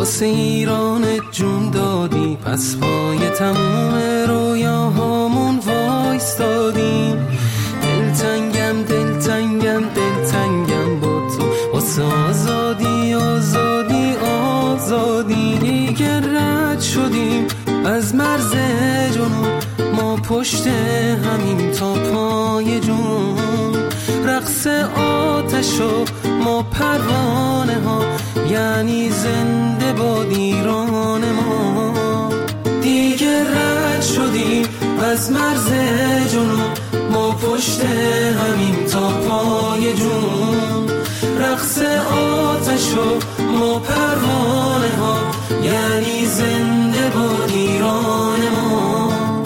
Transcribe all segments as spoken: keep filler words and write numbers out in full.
واسه ایران جون دادی، پس پای تموم رویاهامون وایستادیم. دلتنگم دلتنگم دلتنگم با تو، واسه آزادی آزادی آزادی. دیگه رد شدیم از مرز جنون، ما پشت همین تا پای جون. رقص آتش و ما پروانه ها، یعنی زنده باد ایران ما. دیگه رد شدیم از مرز جنون، ما پشت همین تا پای جون. رقص آتش و ما پروانه ها، یعنی زنده باد ایران ما.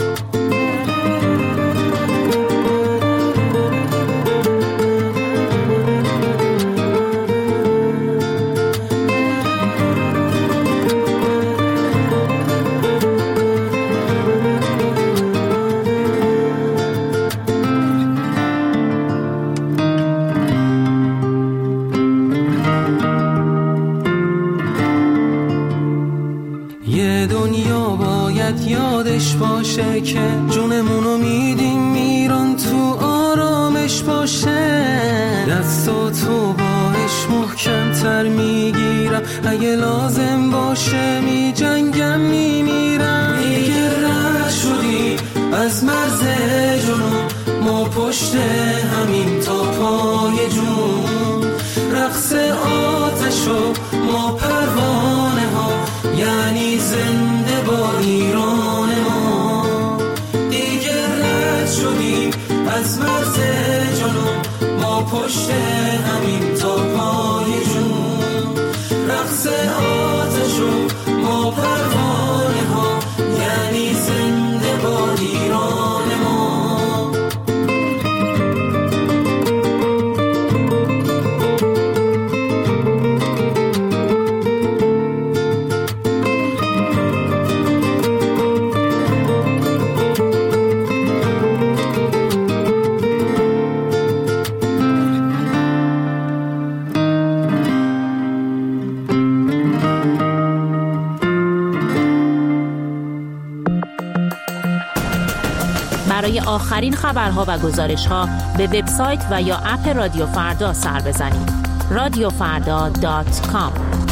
یادش باشه که جونمونو میدیم ایران تو آرامش باشه. دستاتو باش محکم تر میگیرم، اگه لازم باشه می جنگم میمیرم. دیگه رد شدی از مرز جنون، ما پشت همین تا پای جون. رقص آتش و ما پروانه ها، یعنی زنده با ایران ما. دیگه رد شدیم از مرز جنون، ما پشت همین تا پای جون. رقص آتش و ما پروانه ها، یعنی زنده با ایران ما. برای آخرین خبرها و گزارش‌ها به وبسایت و یا اپ رادیو فردا سر بزنید. رادیو فردا دات کام.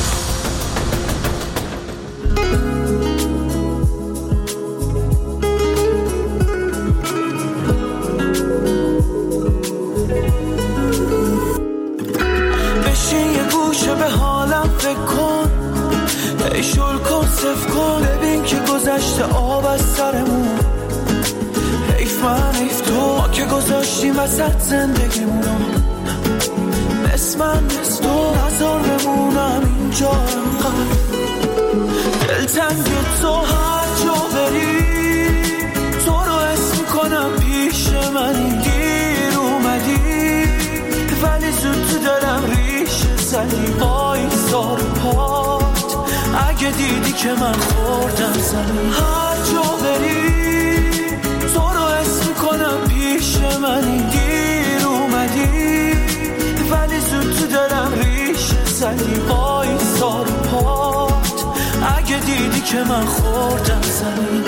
بشین یه گوشه به حالم فکر کن، ای شل کن صف کن، ببین که گذشته آب از سرمون. حیف من حیف تو، ما که گذاشتیم وسط زندگیمونو. مثل من مثل تو نظر بمونم اینجا انقدر. دلتنگ تو هر جا بری، تو رو اسم میکنم پیش منی. گیر اومدی ولی زود تو دلم ریشه زدی. وایسا رو پات اگه دیدی که من خوردم زمین. هر جا بری تو رو اسم میکنم پیش منی. گیر اومدی ولی زود تو دلم ریشه زدی. وایسا رو پات اگه دیدی که من خوردم زمین.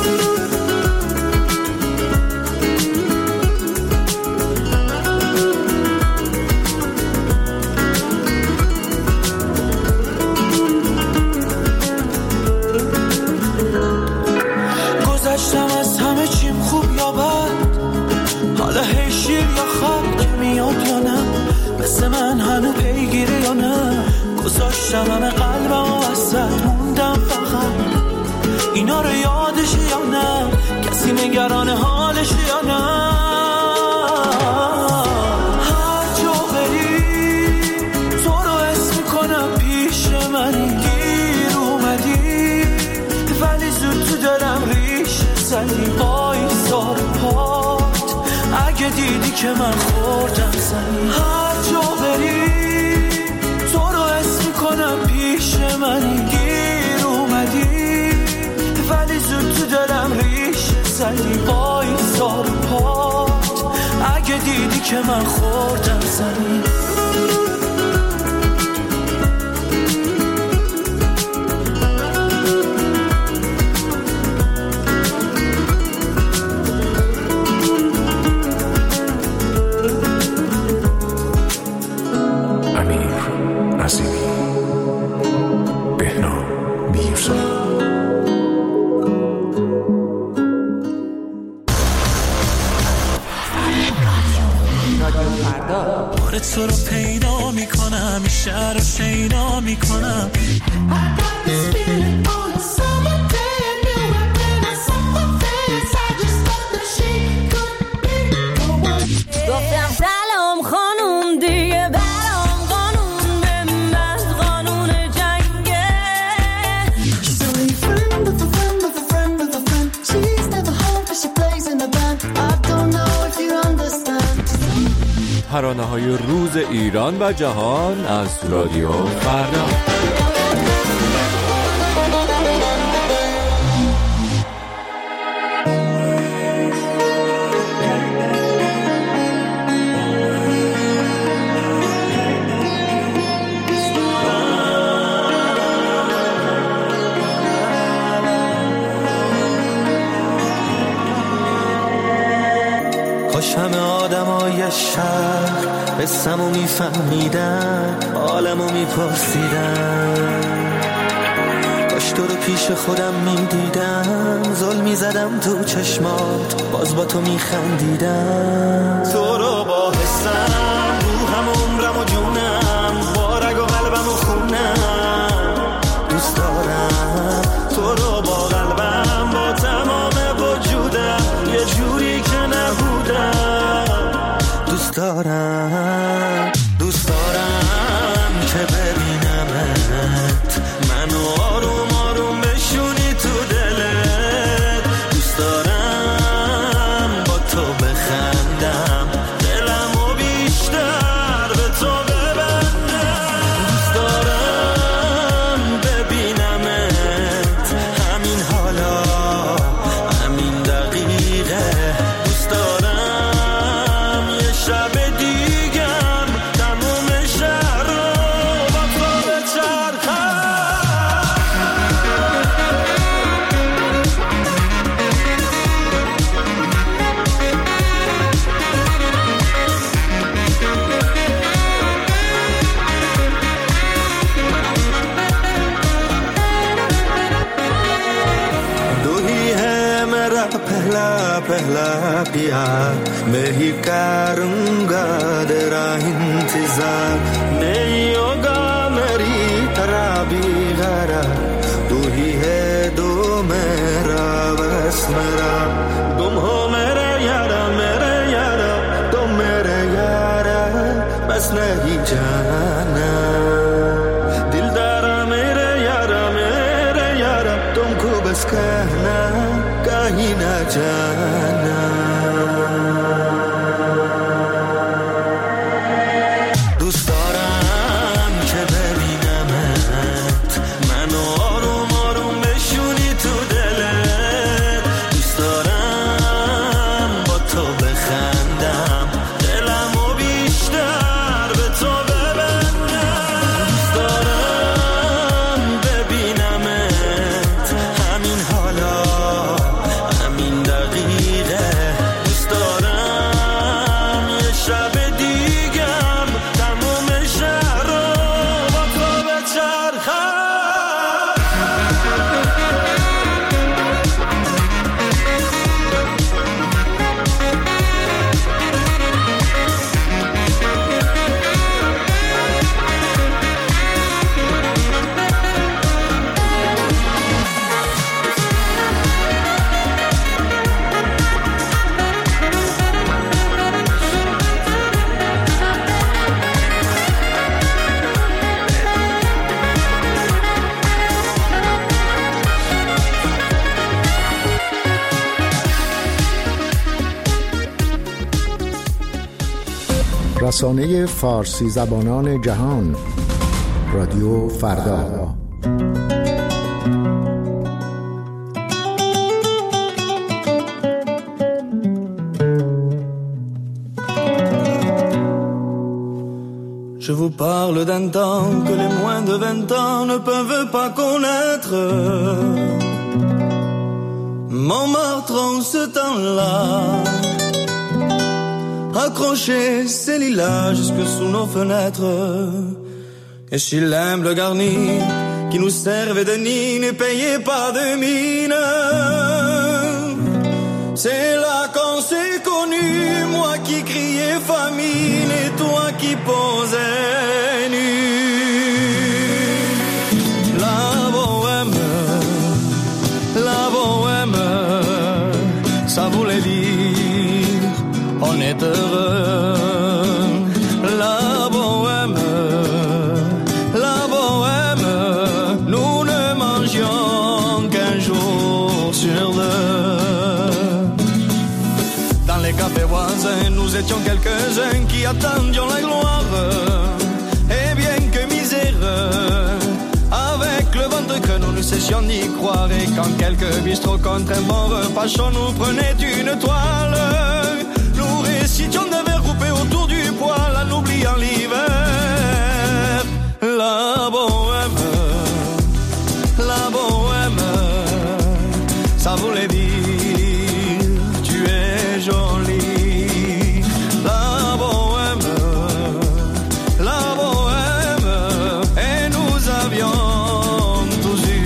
گذشتم از همه چیم خوب یا بد، حالا هی شیر یا خط که میاد یا نه. مثل من هنو پیگیره یا نه. گذاشتم همه قلبم و وسط موندم فقط. اینا رو یادش یا نه، کسی نگران حالش یا نه. هر جا بری تو رو اسم میکنم پیش منی. گیر اومدی ولی زود تو دلم ریشه زدی. وایسا رو پات اگه دیدی که من خوردم زمین. هر جا بری تو رو اسم میکنم پیش منی. گیر اومدی ولی زود تو دلم ریشه زدی. وایسا رو پات اگه دیدی که من خوردم زمین. تو رو پیدا میکنم، این شهر رو شیدا میکنم. گفتم سلام خانوم دیگه برام قانون بمند قانون جنگه. She's only a friend of a friend of a friend of a friend. She's never home but she plays in a band. I don't know if you understand. ترانه‌های روز ایران و جهان از رادیو فردا. کاش همه آدمای شهر قصه‌مو میفهمیدن، حالمو میپرسیدن. کاش تو رو پیش خودم میدیدم، ظلم میزدم تو چشمات، باز با تو میخندیدم. تو رو با حسم روحم عمرم و جونم، با رگ و قلبم و خونم دوست دارم. تو رو با قلبم با تمام وجودم، یه جوری که نبودم دوست دارم. دوست دارم که ببینمت، منو آروم آروم بشونی تو دلت. دوست دارم با تو بخندم، دلمو بیشتر به تو ببندم. دوست دارم ببینمت همین حالا، همین دقیقه. دوست دارم یه شب دیگم تموم شهر رو با تو بچرخم. दो ही है मेरा पहला पहला प्यार, मैं ही करूँगा तेरा इंतजार। नहीं होगा मेरी तरह भी गरा, तू ही है दो मेरा बस मेरा। तुम हो मेरे यारा मेरे यारा, तुम मेरे यारा बस नहीं जाना। दिलदारा मेरे यारा मेरे यारा, तुमको बस कहना कहीं ना जाना। دوست دارم که ببینمت، منو آروم آروم بشونی تو دلت. دوست دارم با تو بخندم، دلمو بیشتر به تو ببندم. دوست دارم ببینمت همین حالا، همین دقیقه. دوست دارم یه شب دیگم تموم شهر رو با تو بچرخم. رسانه فارسی زبانان جهان، رادیو فردا. Je vous parle d'un temps que les moins de vingt ans ne peuvent pas connaître. Montmartre en ce temps-là, accrocher ses lilas jusque sous nos fenêtres. Et si l'humble garni qui nous servait de nid ne payait pas de mine, C'est là qu'on s'est connus, moi qui criais famine et toi qui posais nu. La bohème, la bohème, ça voulait dire on est heureux. La bohème, la bohème, nous ne mangions qu'un jour sur deux. Dans les cafés voisins, nous étions quelques-uns qui attendions la gloire. Et bien que miséreux, avec le ventre que nous ne cessions d'y croire. Et quand quelques bistrots contre un bon repas chaud nous prenaient une toile, nous récitions des vers coupés autour du poêle en oubliant l'hiver. La bohème, la bohème, ça voulait dire tu es jolie. La bohème, la bohème, et nous avions tous du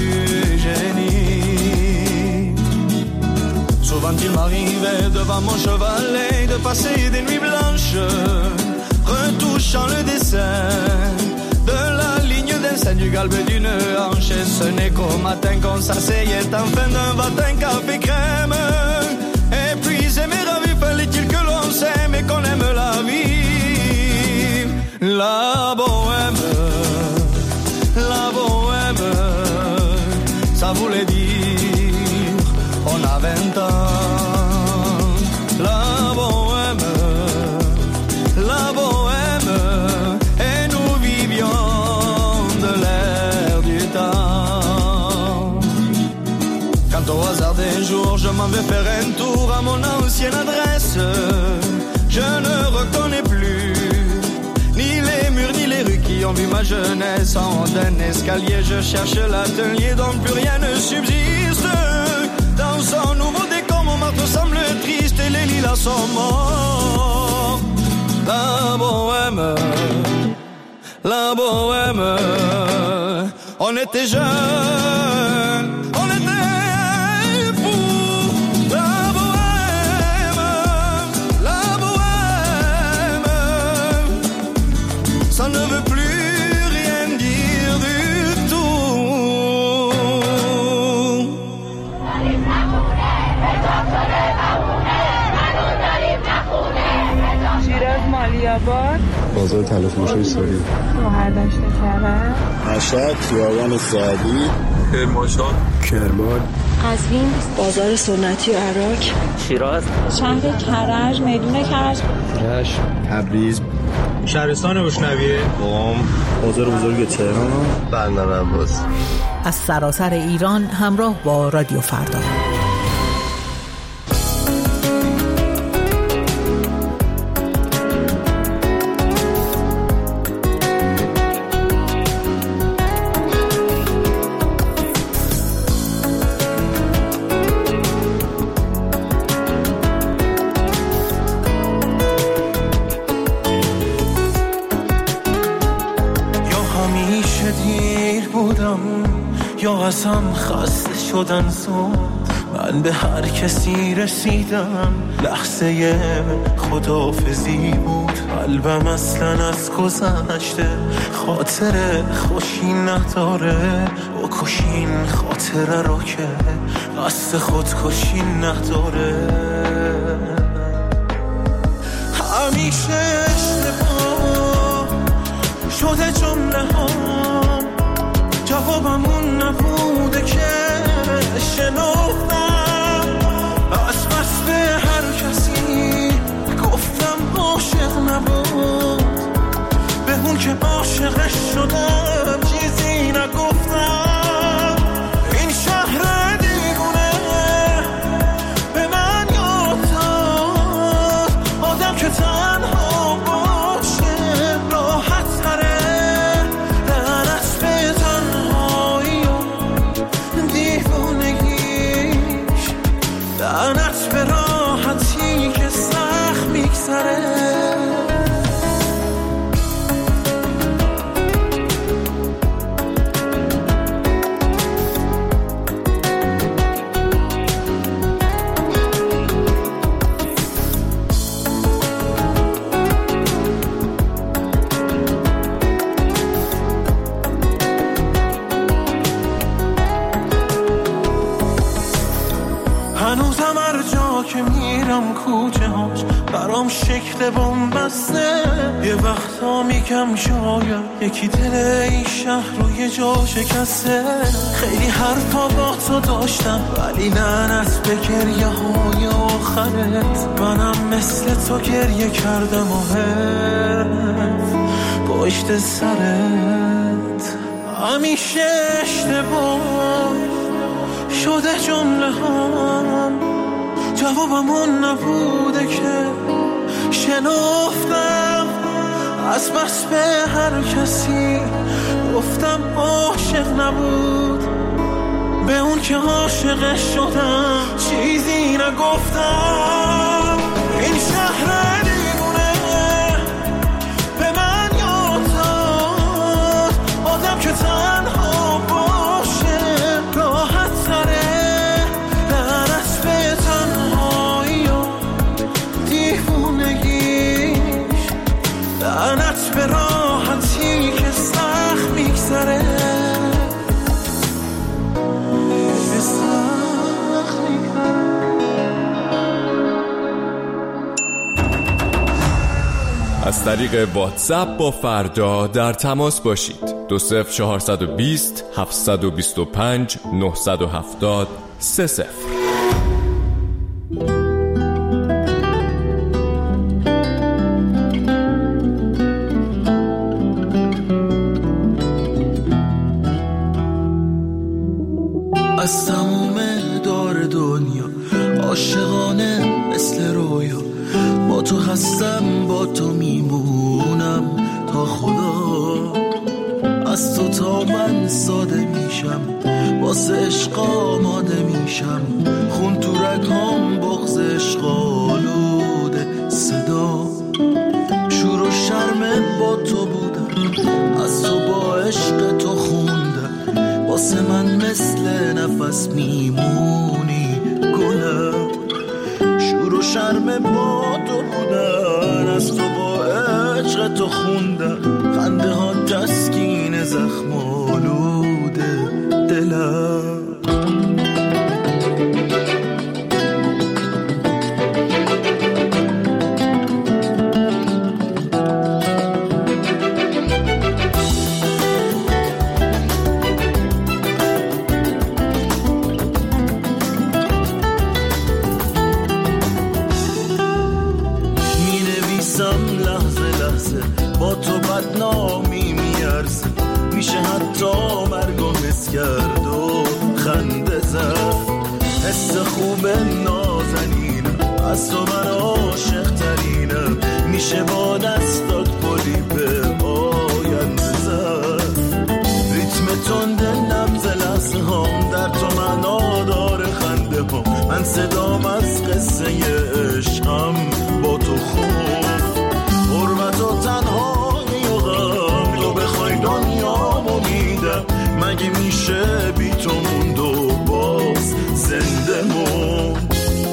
génie. Souvent il m'arrivait devant mon chevalet de passer des nuits blanches, retouchant le dessin de la ligne d'un sein du galbe d'une hanche. Et ce n'est qu'au matin qu'on s'asseyait enfin d'un matin café crème. Épuisé mais ravi, fallait-il que l'on s'aime et qu'on aime la vie. La bohème, la bohème, ça voulait dire on a vingt ans. La bohème, la bohème, et nous vivions de l'air du temps. Quand au hasard des jours je m'en vais faire un tour à mon ancienne adresse, je ne reconnais plus ni les murs ni les rues qui ont vu ma jeunesse. En haut d'un escalier je cherche l'atelier dont plus rien ne subsiste. Dans son nouveau décor mon marteau semble triste et les lilas sont morts. La bohème, la bohème, on était jeunes, on était fous. La bohème, la bohème, ça ne veut plus rien dire du tout. شیراز مالی آباد بازار طلا فروش سوری مهردشت کرد مشهد خیابان سعدی کرمانشاه کرمان قزوین بازار سنتی عراق شیراز شهر کرج میدون کرج رشت تبریز شهرستان بشنویه قم بازار بزرگ تهران بندر عباس. از سراسر ایران همراه با رادیو فردا. ازم خسته شدن زود من به هر کسی رسیدم لحظه خداحافظی بود قلبم اصلا از گذشته خاطر خوشی نداره بکشین خاطره رو که قصد خودکشی نداره همیشه اشتباه شده جمله ها جوابمون نبوده که شنفتم از وصف هر کسی گفتم عاشق نبود به اون که عاشقش شدم چیزی نگفتم این شهر دیوونه به من یاد داد آدم که تنها باشه راحت تره لعنت میرم کوچه هاش برام شکل بومبسته. یه وقتا میگم شاید یکی دل این شهر رو یه جا شکسته. خیلی حرفا با تو داشتم ولی لعنت به گریه های آخرت. منم مثل تو گریه کردم و هرف پشت سرت. همیشه اشتباه شده جمله هم جوابمون نبوده که شنفتم از بس به هر کسی گفتم عاشق نبود. به اون که عاشق شدم چیزی نگفتم. این شهر دیوونه به من یاد داد آدم که تنها باشه راحت تره. لعنت به تنهایی و دیوونگیش، لعنت به راحتی که سخت میگذره. از طریق واتساپ با فردا در تماس باشید. دو صفر چهارصد و بیست هفتصد و بیست و پنج نهصد و هفتاد سه صفر. از تموم دار دنیا عاشقانه مثل رویا با تو هستم، با تو میمونم تا خدا. از تو تا من ساده میشم، واسه عشق آماده میشم. خون تو رگام بغض عشق آلوده صدا. شور و شرم با تو بودم، از تو با عشق تو خوندم. واسه من مثل نفس میمونی گلم. شور و شرم با تو بودن، از تو با عشق تو خوندم. خنده ها تسکین زخم آلوده دلم. با تو بدنامی میارزه، میشه حتی مرگو حس کرد و خنده زد. حس خوب نازنینم، از تو من عاشق ترینم. میشه با دستات پلی به آینده زد. ریتم تند نبض لحظه هم در تو معنا داره خنده هم. من صدام از قصه عشقم با تو خوب. حرمت و تنهایی و غم تو بخوای دنیامو میدم. مگه میشه بی تو موند و باز زنده موند.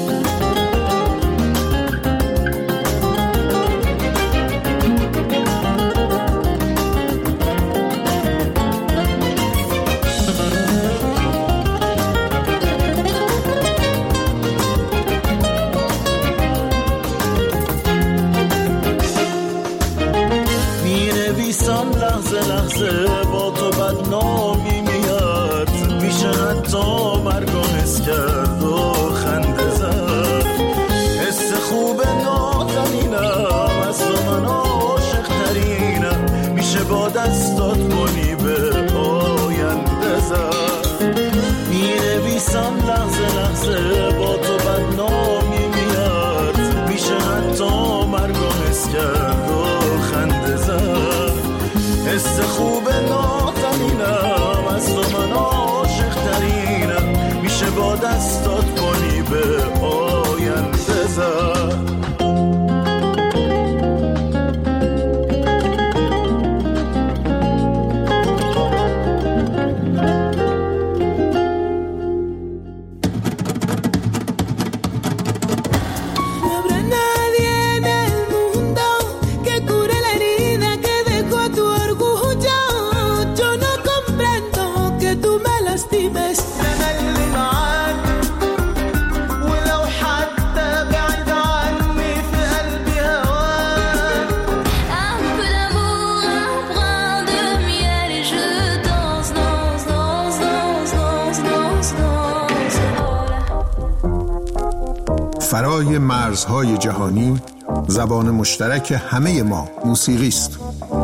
لحظه لحظه با تو بدنامی میاد. میشه حتی مرگو حس کرد و خنده زد. حس خوب نازنینم، از تو من عاشق ترینم. میشه با دستات کنی به آینده زد. مینویسم لحظه لحظه با تو بدنامی میاد. میشه حتی مرگو حس کرد و خنده زد. حس خوب نازنینم، از تو من عاشق ترینم. میشه با دستات کنی به آینده زد. أنا اللي معاك ولو حتى بعيد فرای مرزهای جهانی زبان مشترک همه ما موسیقی است.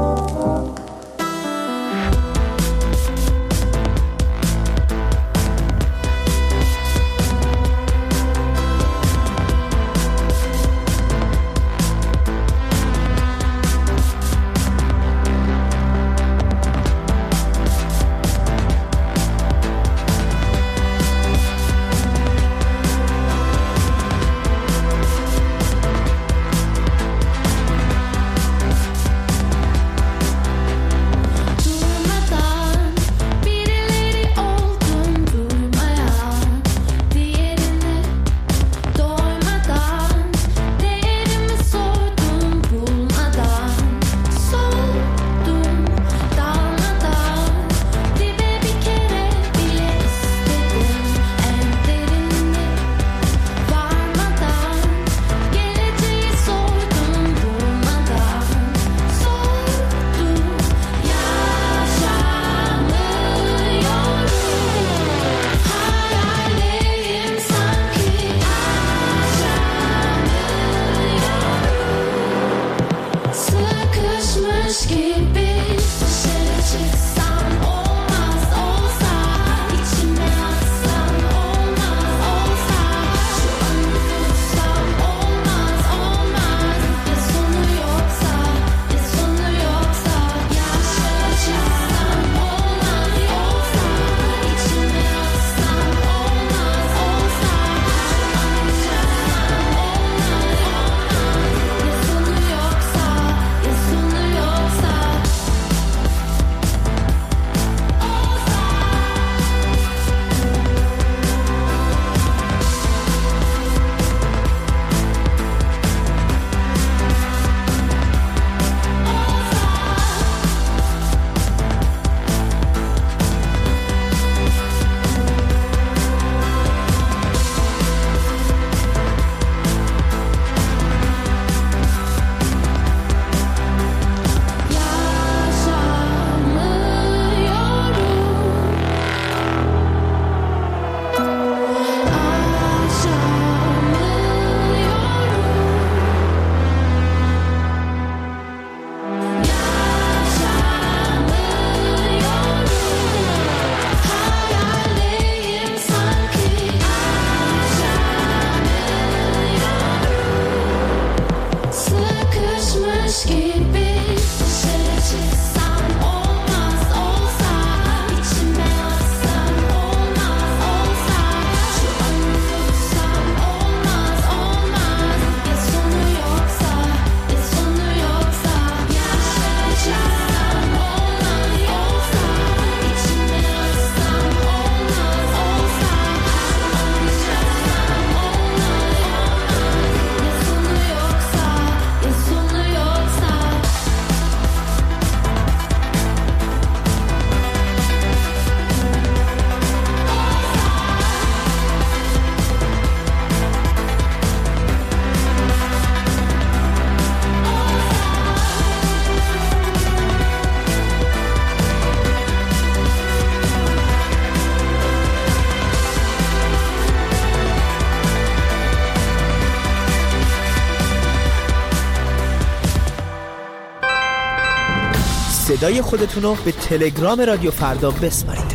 صدای خودتون رو به تلگرام رادیو فردا بسپارید.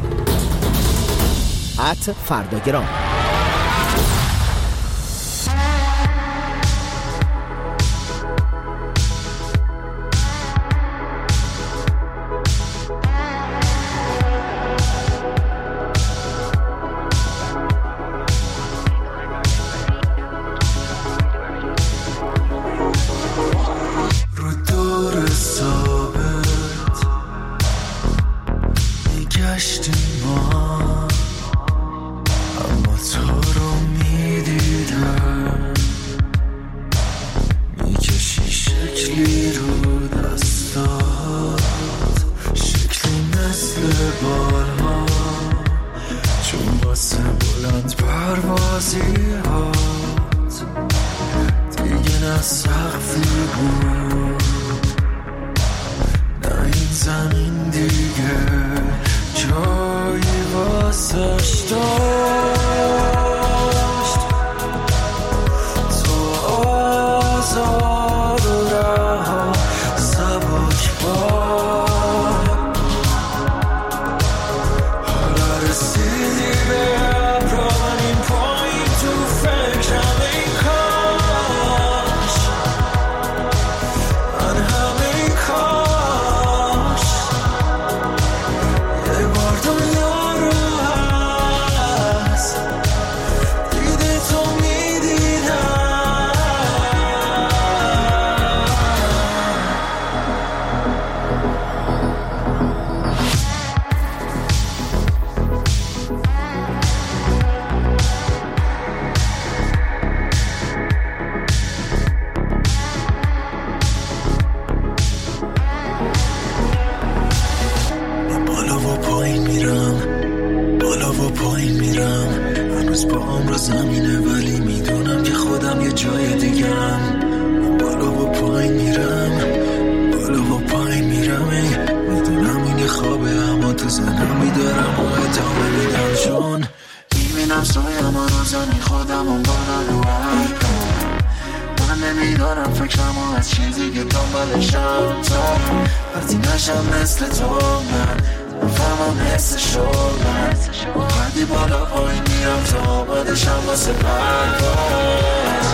ات فرداگرام. پایین میرم، هنوز با هم رو زمینه، ولی میدونم که خودم یه جای دیگم. بالا و پایین میرم، بالا و پایین میرم، میدونم این یه خوابه اما تو زنم میدارم و ادامه میدم، چون میبینم سایم رو زمین خودم و بالا رو حرکم. من نمیدارم فکرم از چیزی که دنبالشم، تا وقتی نشم مثل تو من فهمم حس شدن، وقتی بالا پایین میرم تا آمادشم واسه پرواز.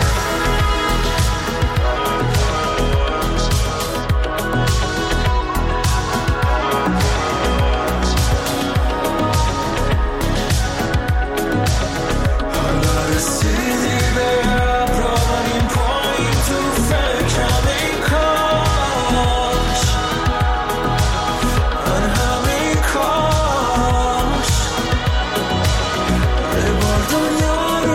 حالا رسیدی به ابرام این پایین تو فکرم این کاش من همین کاش یه بار دنیا رو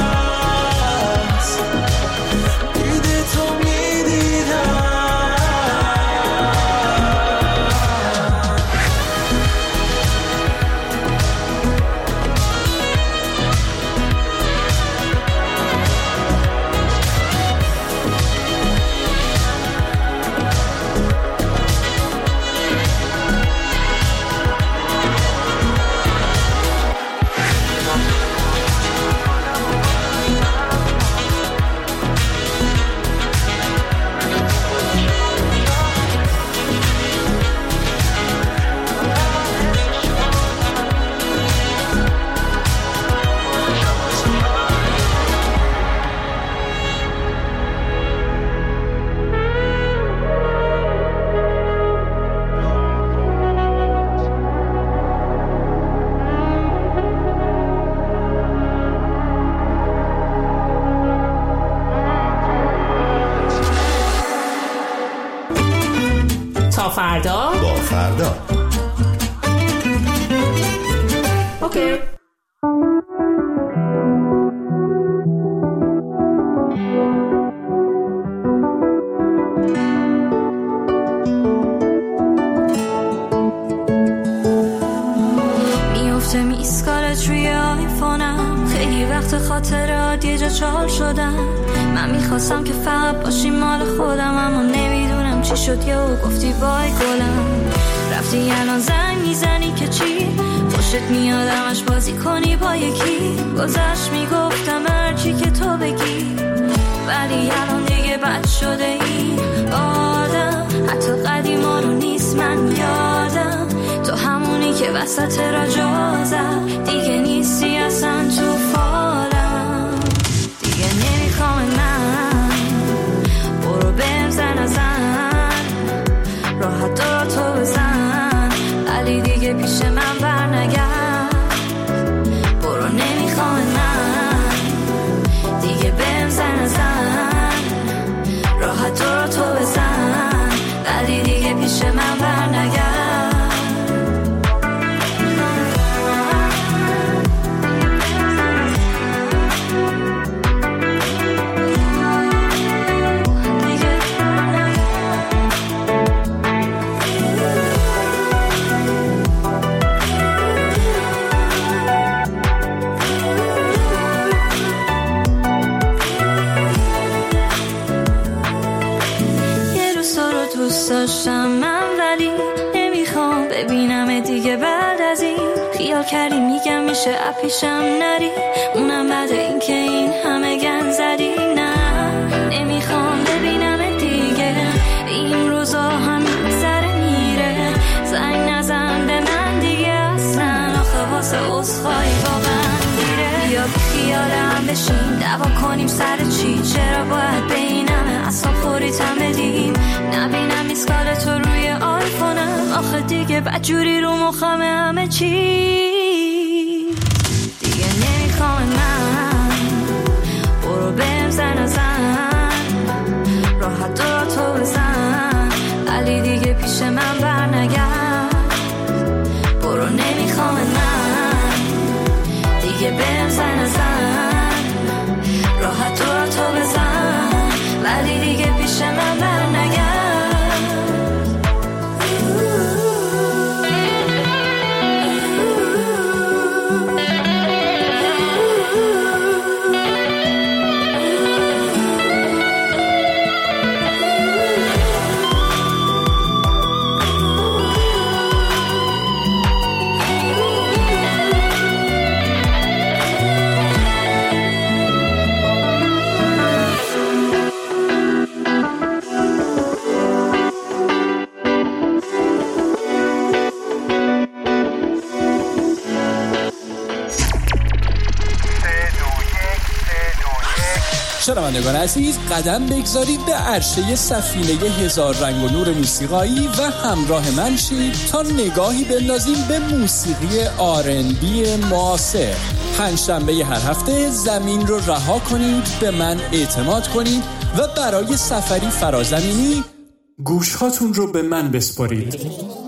از دید تو میدیدم. تا فردا با فردا. اوکی. میفته میسکالت روی آیفونم، خیلی وقت خاطرات یه جا چال شدم. من میخواستم که فقط باشی مال خودم، اما نمیدونم چی شد یا گفتی بای گلم. رفتی الان زنگ میزنی که چی؟ خوشت میاد همش بازی کنی با یکی. گذشت میگفتم هرچی که تو بگی، ولی الان دیگه بد شده این آدم. حتی قدیما رو نیست من یادم، تو همونی که وسط رجازم دیگه نیستی اصلا تو فالم. دیگه نمیخوام من، برو بهم زن ازن، راحت دارا تو بزن، ولی دیگه پیش من بر نگرد. برو نمیخوام من، دیگه بهم زن ازن، راحت دارا تو بزن، ولی دیگه پیش من بر نگرد. داشتم من، ولی نمیخوام ببینم دیگه. بعد از این خیال کردی میگم میشه اپیشم نری، اونم بعد این که این همه گن زدی. نه نمیخوام ببینم دیگه، این روزا هم میگذره میره. زنگ نزن به من دیگه اصلا، آخه واسه عذرخواهی واقعا دیره. بیا بی خیالم بشین دعوا کنیم سر چی؟ چرا باید به این همه اصلا خوریتم بدیم؟ نبینم میسکال تو روی آیفونم، آخه دیگه بدجوری رو مخم همه چی. دیگه نمیخوام من، برو بهم زن ازن، راحت دارا تو بزن، ولی دیگه پیش من بر نگرد. برو نمیخوام من، دیگه بهم زن ازن، راحت دارا تو بزن، ولی دیگه پیش من بر نگرد. شنوندگان عزیز، قدم بگذارید به عرشه سفینه هزار رنگ و نور موسیقایی و همراه من شید تا نگاهی بندازیم به موسیقی آر ان بی معاصر. پنجشنبه هر هفته زمین رو رها کنید، به من اعتماد کنید و برای سفری فرازمینی گوشهاتون رو به من بسپارید.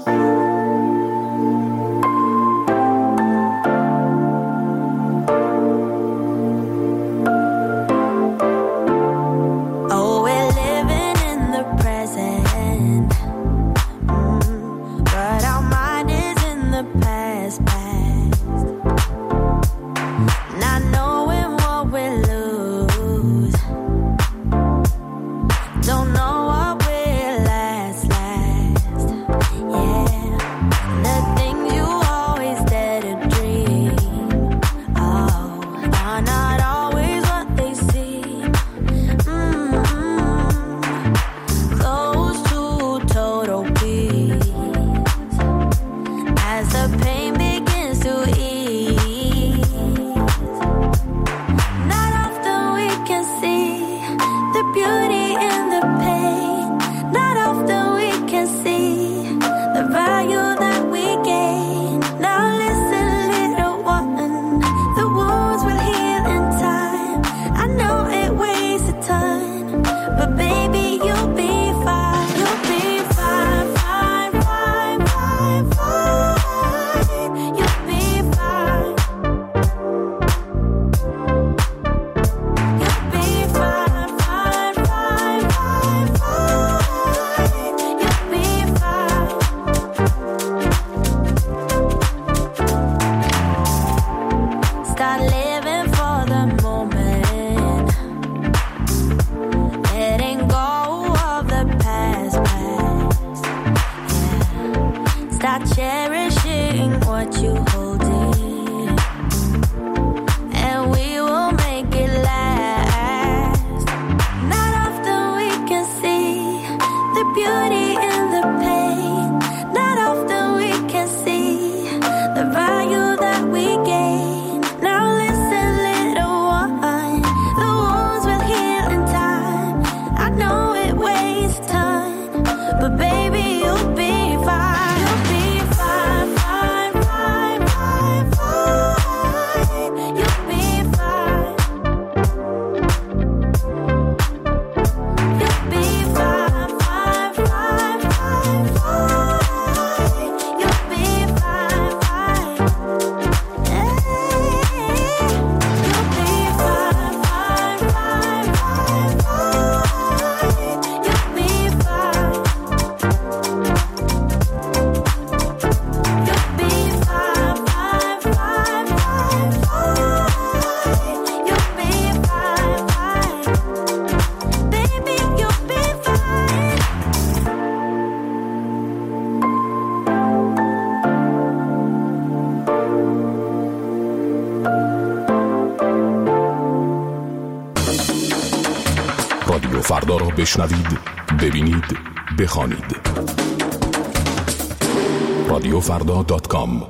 فردا را بشنوید، ببینید، بخوانید. رادیو فردا دات کام.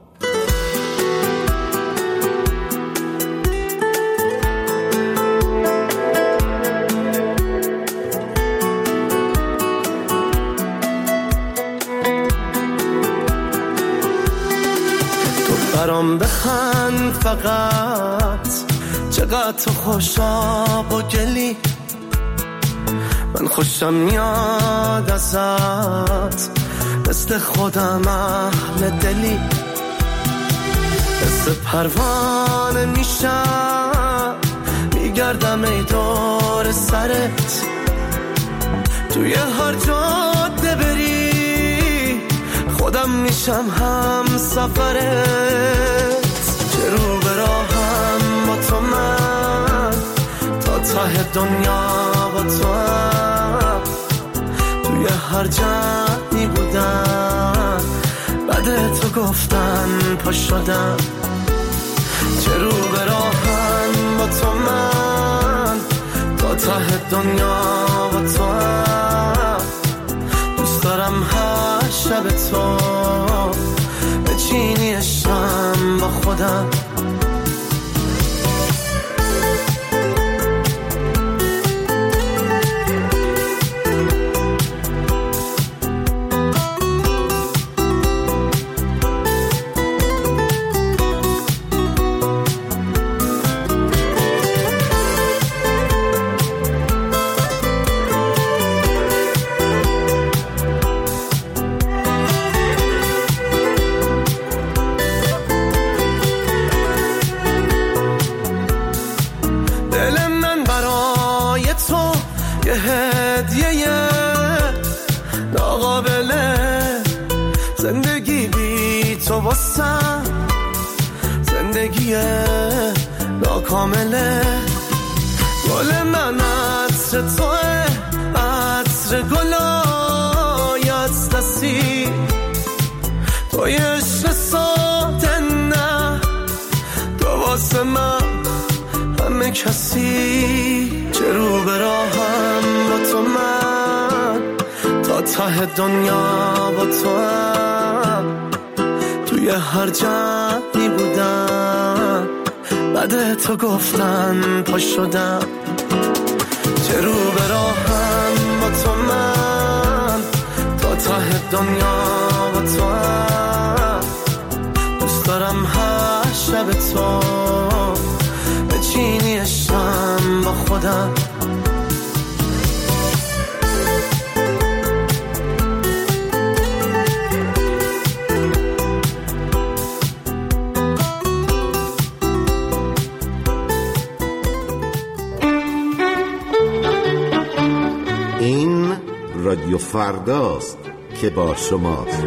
برام بخند فقط، چقدر تو خوشاب و گلی، من خوشم میاد ازت، مثل خودم اهل دلی، مثل پروانه میشم میگردم ای دور سرت، توی هر جاده بری خودم میشم هم سفرت، چه رو به راهم با تو من، تا ته دنیا با تو هم، توی هر جمعی بودم بعد تو گفتن پا شدم، چه رو به راهم با تو من، تا ته دنیا با تو هم، دوست دارم هر شب تو بچینی عشقم با خودم. یه هدیه ناقابله، زندگی بی تو واسم زندگی ناکامله. گل من عطر توه، عطر گلای از دستی، توی عشق ساده نه، تو واسه من همه کسی. چه رو به راهم با تو من، تا ته دنیا با تو هم، توی هر جمعی بودم، بعد تو گفتن پا شدم. چه رو به راهم با تو من، تا ته دنیا با تو هم، دوست دارم هر شب تو بچینی عشقم با خودم. این رادیو فرداست که با شماست.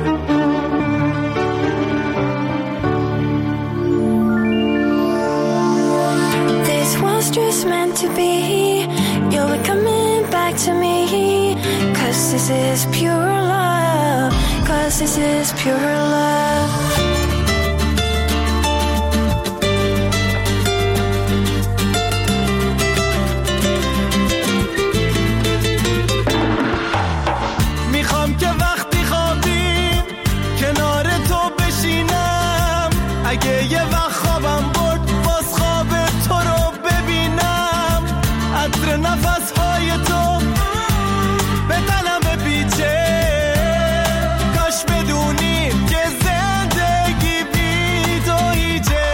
This was just meant to be. You'll be coming back to me. Cause this is pure love. Cause this is pure love. میخوام که وقتی خوابیم کنار تو بشینم، اگه یه وقت خوابم برد باز خواب تو رو ببینم. عطر نفسهای تو به تنم بپیچه، کاش بدونی که زندگی بی تو هیچه.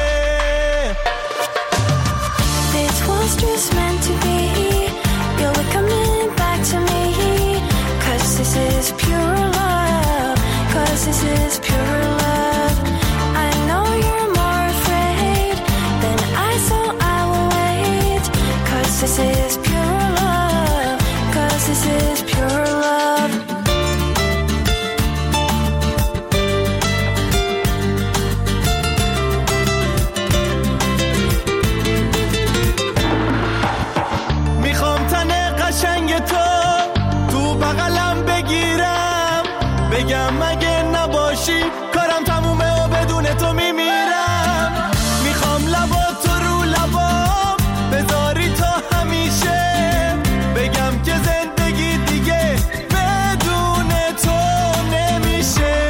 This was just meant to be. You'll be coming back to me. Cause this is pure love. Cause this is pure love. I know you're more afraid than I, so I will wait. Cause this is pure love. Cause this is pure love. میخوام تن قشنگ تو تو بغلم بگیرم، بگم اگه نباشی کارم تمومه و بدون تو میمیرم. میخوام لبا تو رو لبام بذاری تا همیشه، بگم که زندگی دیگه بدون تو نمیشه.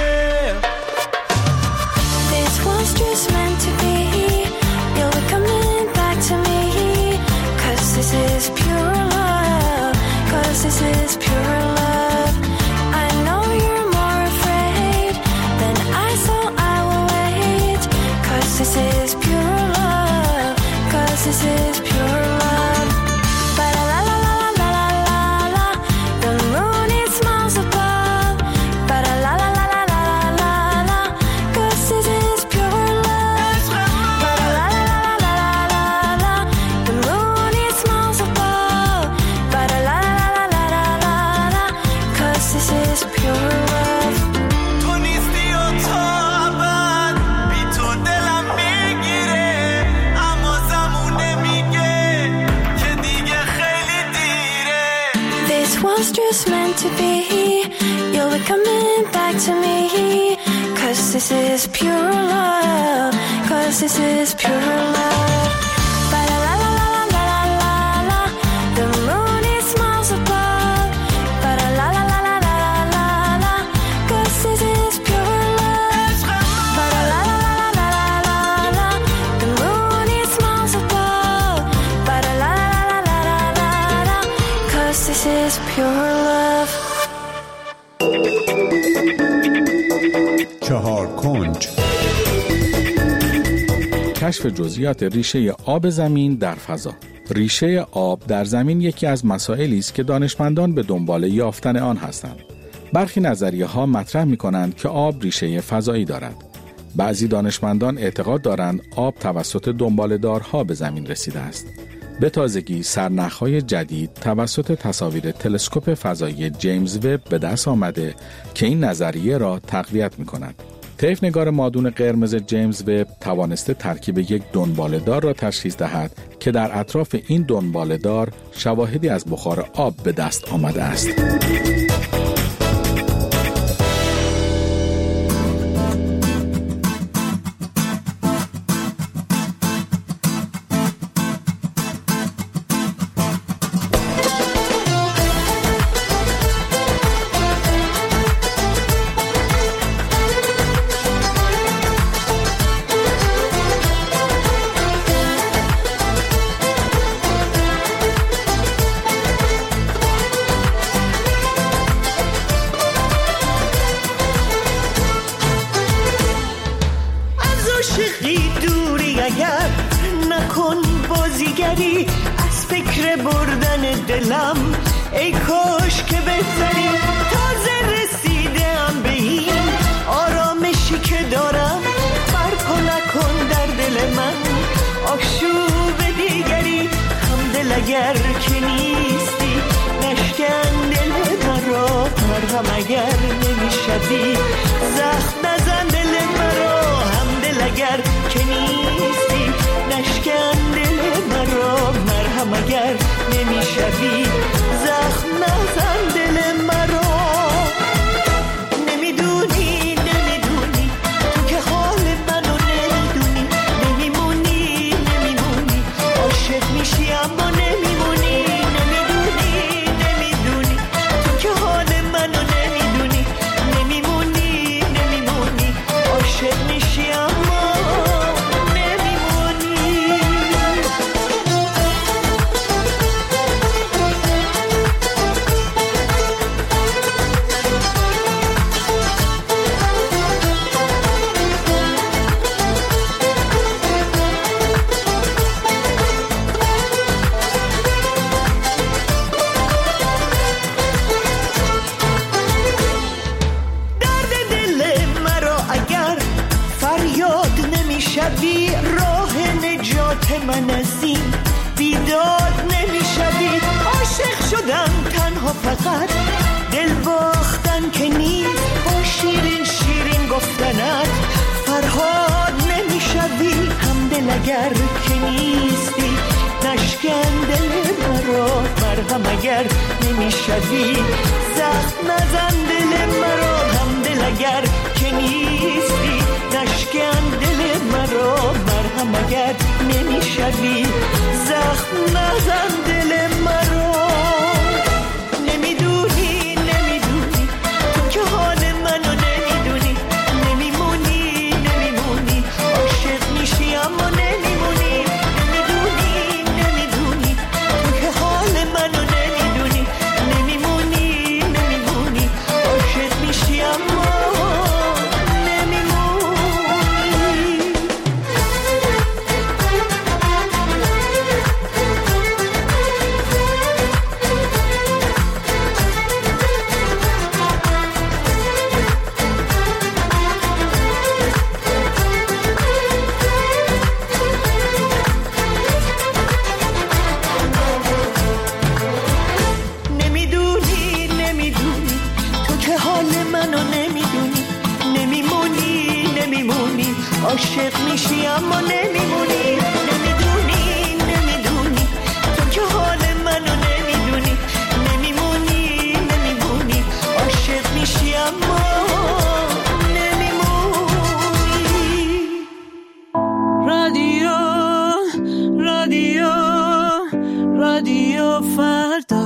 This was just meant to be. You'll be coming back to me. Cause this is pure love. Cause this is pure love. I know you're more afraid than I, so I will wait. Cause this is pure love. Cause this is pure love. Ba la la la la la la la la. The moon it smiles above. Ba la la la la la la la la. Cause this is pure love. Ba la la la la la la la. The moon it smiles above. Ba la la la la la la la. Cause this is pure love. تو نیستی و تا ابد بی تو دلم میگیره، اما زمونه میگه که دیگه خیلی دیره. This was just meant to be. You'll be coming back to me. Cause this is pure love. Cause this is pure love. Ba la la la la la la la la. The moon it smiles above. Ba la la la la la la la la. Cause this is pure love. Ba la la la la la la la. The moon it smiles above. Ba la la la la la la la. Cause this is pure love. چهار کنج. کشف جزئیات ریشه آب زمین در فضا. ریشه آب در زمین یکی از مسائلی است که دانشمندان به دنبال یافتن آن هستند. برخی نظریه ها مطرح می کنند که آب ریشه فضایی دارد. بعضی دانشمندان اعتقاد دارند آب توسط دنباله‌دارها به زمین رسیده است. به تازگی سرنخ‌های جدید توسط تصاویر تلسکوپ فضایی جیمز وب به دست آمده که این نظریه را تقویت می‌کند. طیف نگار مادون قرمز جیمز وب توانسته ترکیب یک دنباله‌دار را تشخیص دهد که در اطراف این دنباله‌دار شواهدی از بخار آب به دست آمده است. دلم ای کاش که بهتری تازه رسیدم به این آرامشی که دارم برپا نکن در دل من آشوب دیگری همدل اگر که نیستی نشکن دل مرا مرهم اگر نمیشدی زخم نزن دل مرا همدل اگر که نیستی نشکن دل مرا مرهم اگر نمیشوی زخم نزن دل مرا نمیدونی نمیدونی تو که حال منو نمیدونی نمیمونی نمیمونی عاشق میشی اما نمیمونی نمیدونی نمیدونی تو که حال منو نمیدونی نمیمونی نمیمونی عاشق میشی اما شبی راه نجات من از این بیداد نمیشوی عاشق شدم تنها فقط دل باختن که نیست با شیرین شیرین گفتنت فرهاد نمیشوی همدل اگر که نیستی نشکن دل مرا مرهم اگر نمیشوی زخم نزن دل مرا همدل اگر که نیستی نشکن دل مرا مرهم اگر نمیشوی زخم نزن دل مرا نمیدونی نمیدونی تو که حال منو نمیدونی نمیمونی نمیمونی عاشق میشی اما نمیمونی نمیدونی نمیدونی تو که حال منو نمیدونی نمیمونی نمیمونی عاشق میشی اما عاشق میشی اما نمیمونی نمیدونی نمیدونی تو که حال منو نمیدونی نمیمونی نمیمونی عاشق میشی اما نمیمونی رادیو رادیو رادیو فردا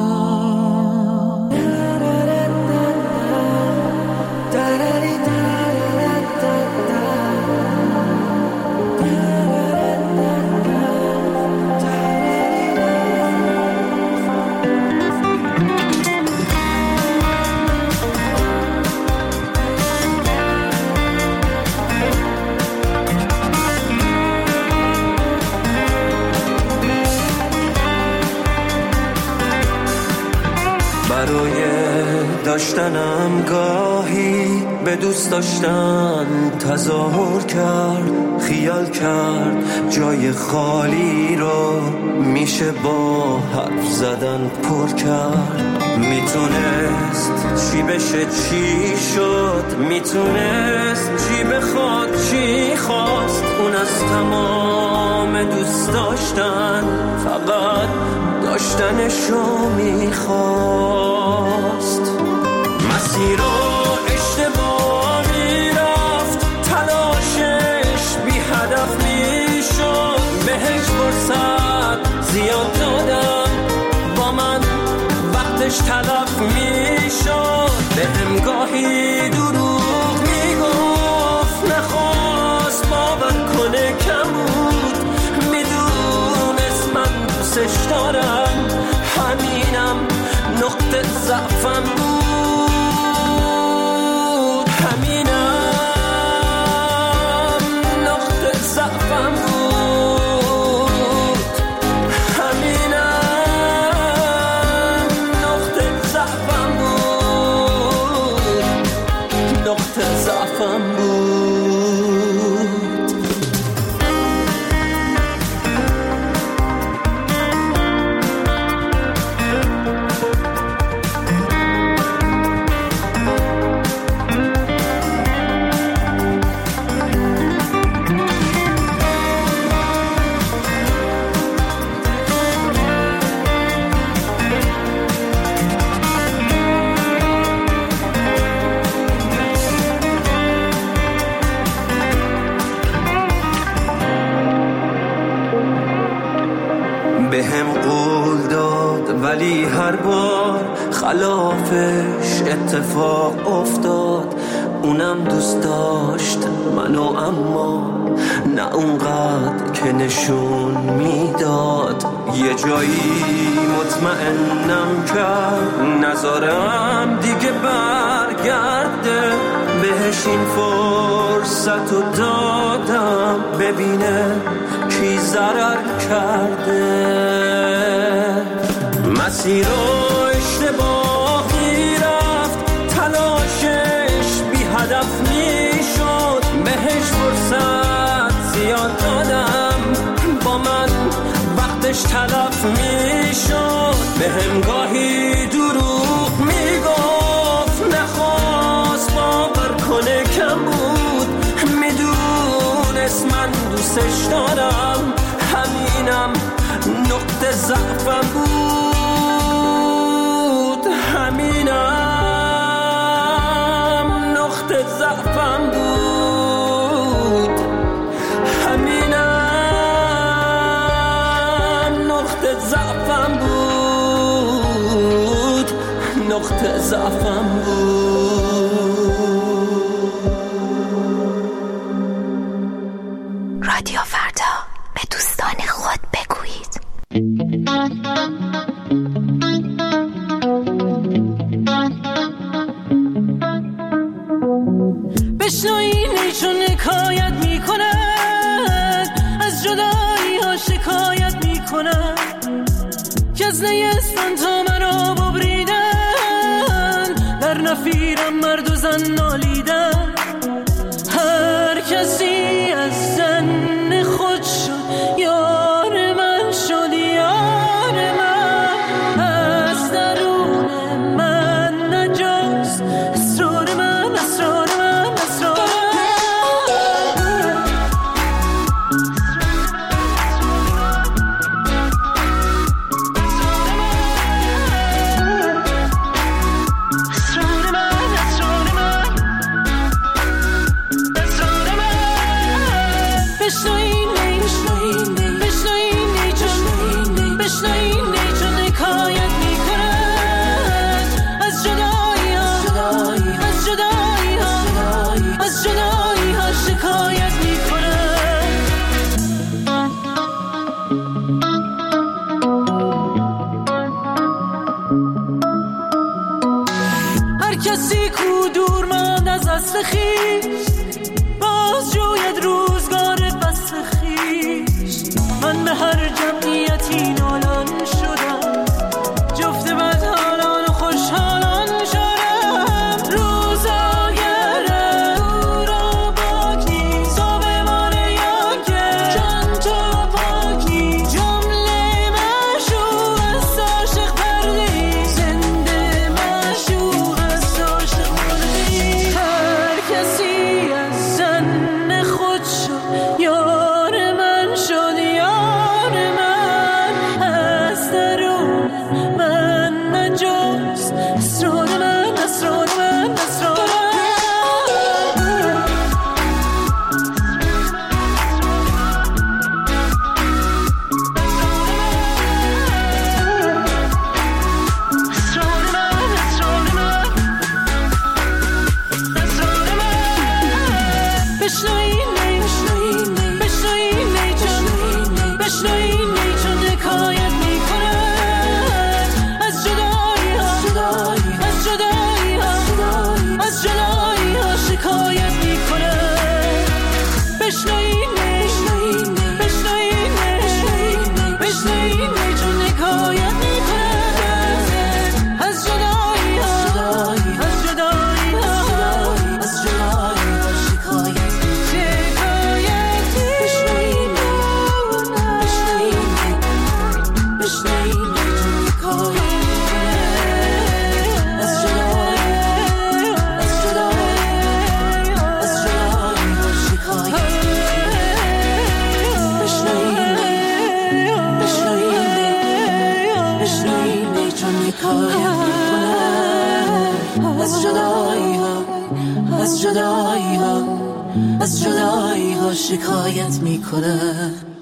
داشتنم گاهی به دوست داشتن تظاهر کرد، خیال کرد جای خالی رو میشه با حرف زدن پر کرد. میتونست چی بشه چی شد، میتونست چی بخواد چی خواست. اون از تمام دوست داشتن فقط داشتنشو میخواست. مسیر رو اشتباهی رفت، تلاشش بی هدف میشد. بهش فرصت زیاد دادم، با من وقتش تلف میشد. بهم گاهی دروغ میگفت، نخواست باور کنه کم بود. میدونست من دوستش دارم، همینم نقطه ضعفم بود. همینم نقطه ضعفم بود. همینم نقطه ضعفم بود. نقطه ضعفم بود. بهم قول داد ولی هر بار خلافش اتفاق افتاد. اونم دوست داشت منو، اما نه اونقدر که نشون میداد. یه جایی مطمئنم کرد نذارم دیگه برگرده. بهش این فرصت رو دادم ببینه کی ضرر کرده. مسیر رو اشتباهی رفت، تلاشش بی هدف میشد. بهش فرصت زیاد دادم، با من وقتش تلف میشد. بهم گاهی دروغ میگفت، نخواست باور کنه کم بود. میدونست من دوستش دارم، همینم نقطه ضعفم بود. همینم نقطه ضعفم بود. همینم نقطه ضعفم بود. نقطه ضعفم بود. رادیو فردا، به دوستان خود بگویید. بشنوینی چون حکایت میکنن، از جدایی ها شکایت میکنن. که از نیستان تا مرا ببریدن، در نفیرم مرد و زن نالیدن. هر کسی از زن خود شد یار من شد، یار من از درون من نجاست. اسرار من، اسرار من، اسرار کسی کو دور ماند از اصل خویش، باز جوید روزگار بس خویش. من به هر جمعیتی نالان شدم، جفت بدحالان و خوشحالان شدم. بشنوین نی چون حکایت میکنه از جدایی ها، از جدایی ها، از جدایی ها شکایت میکنه. بشنوین نی، بشنوین نی، بشنوین نی چون حکایت میکنه از جدایی ها، از جدایی ها، از جدایی ها شکایت از جدایی ها، از جدایی ها، از جدایی ها شکایت میکنه.